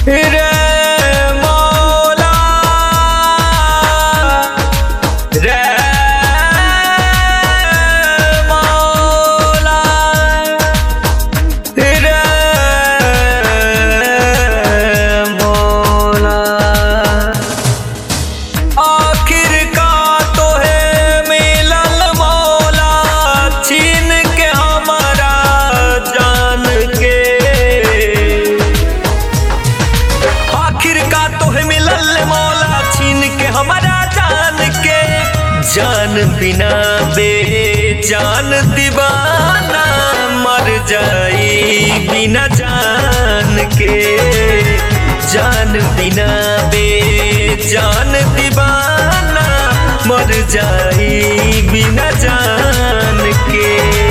रे मौला रे मौला रे मौला। आखिर का तो है मिलल मौला, छीन के हमारा जान के। आखिर का तो है मिलल मौला, छीन के हमारा जान के। जान बिना बेजान दीवाना मर जाई बिना जान के। जान बिना बेजान दीवाना मर जाई बिना जान के।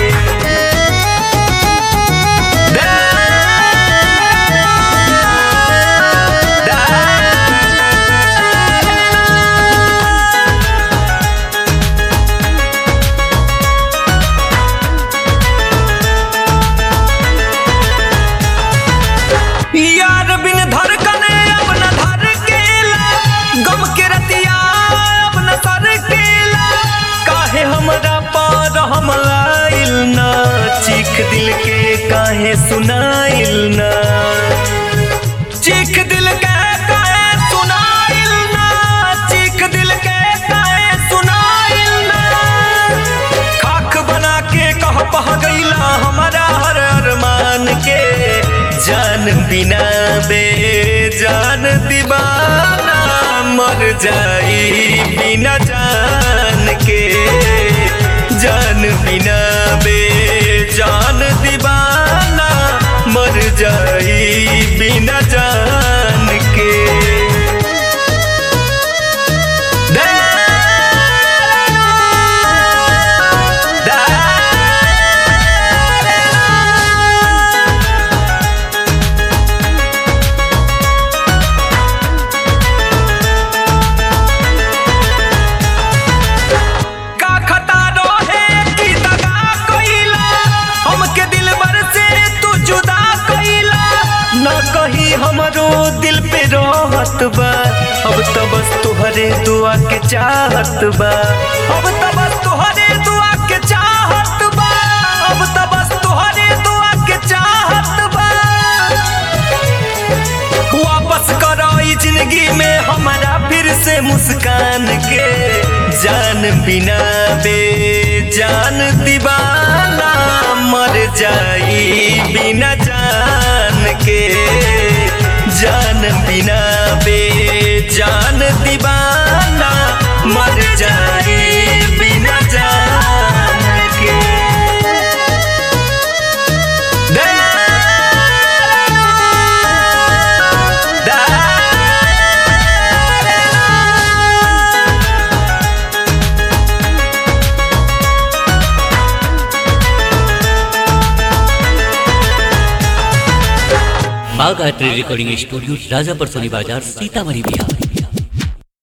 यार बिन धड़कने अब न धड़केला, गम के रतिया अब न सरकेला। काहे हमरा पार हमलाइल ना, चीख दिल के काहे सुनाइल ना। चीख दिल के काहे सुनाइल ना, चीख दिल के काहे सुनाइल ना। खाक बना के कह पह गईला हमारा हर अरमान के। जान बिना बेजान दीवाना मर जाई बिना जान के। जान बिना बेजान दीवाना मर जाई बिना जान के। हमरो दिल पे रोहत बा, अब तो बस तुहरे दुआ के चाहत बा। अब तो बस तुहरे दुआ के चाहत बा, अब तो बस तुहरे दुआ के चाहत बा। वापस करो इस जिंदगी में हमारा फिर से मुस्कान के। जान बिना बेजान दीवाना मर जाई बिना जान के। जान बिना बेजान दीवाना मर जाए बिना जान के। बागायत्री रिकॉर्डिंग स्टूडियो, राजापुर सोनी बाजार, सीतामढ़ी, बिहार।